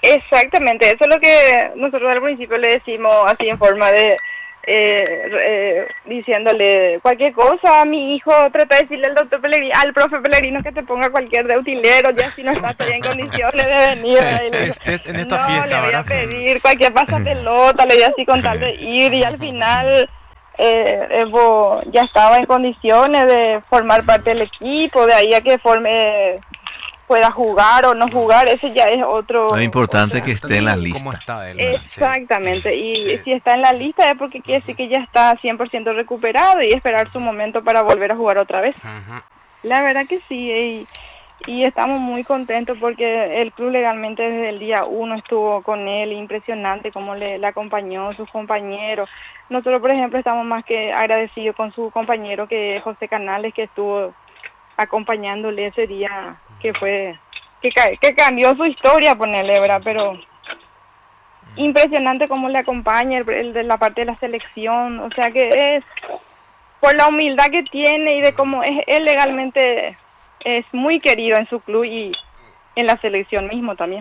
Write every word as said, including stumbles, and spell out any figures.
Exactamente, eso es lo que nosotros al principio le decimos así en forma de, eh, eh, diciéndole cualquier cosa a mi hijo, trata de decirle al doctor Pellegrino, al profe Pellegrino que te ponga cualquier de utilero, ya si no estás todavía en condiciones de venir. Y le Que digo, estés en esta no, le fiesta, voy a ¿verdad? pedir cualquier pasapelota, le voy así con tal de ir y al final eh, Evo ya estaba en condiciones de formar parte del equipo, de ahí a que forme pueda jugar o no jugar, ese ya es Lo otro, importante es otra. que esté en la ¿Cómo lista. está él, verdad? Sí. Exactamente, y Sí. si está en la lista es porque quiere decir que ya está cien por ciento recuperado y esperar su momento para volver a jugar otra vez. Ujú. La verdad que sí, y, y estamos muy contentos porque el club legalmente desde el día uno estuvo con él, impresionante cómo le, le acompañó, sus compañeros. Nosotros, por ejemplo, estamos más que agradecidos con su compañero que es José Canales, que estuvo acompañándole ese día, que fue, que, ca- que cambió su historia, ponerle, ¿verdad? Pero impresionante cómo le acompaña el, el de la parte de la selección, o sea que es por la humildad que tiene y de cómo es él legalmente, es muy querido en su club y en la selección mismo también.